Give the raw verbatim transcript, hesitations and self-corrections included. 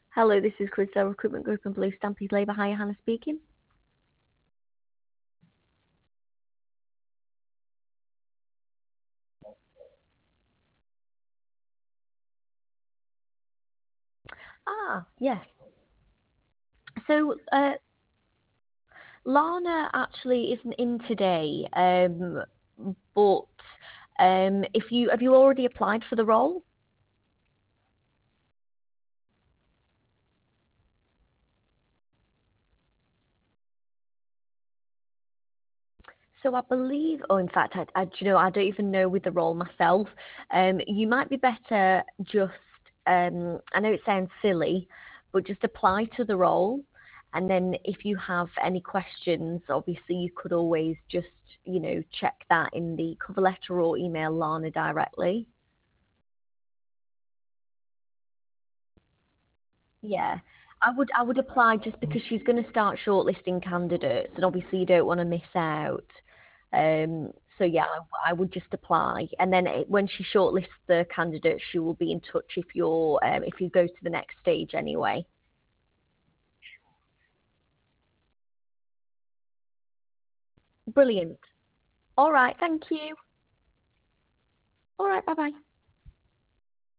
Hello, this is Crystal Recruitment Group and Blue Stampede Labour Hire. Hannah speaking. Ah, yes. So, uh, Lana actually isn't in today, um, but um, if you have you already applied for the role? So I believe, oh, in fact, I, I, do you know, I don't even know with the role myself. Um, you might be better just, um, I know it sounds silly, but just apply to the role. And then if you have any questions, obviously you could always just, you know, check that in the cover letter or email Lana directly. Yeah. I would I would apply just because she's going to start shortlisting candidates, and obviously you don't want to miss out. Um, so yeah, I, I would just apply, and then it, when she shortlists the candidates, she will be in touch if you're um, if you go to the next stage anyway. Brilliant. All right, thank you. All right, bye bye.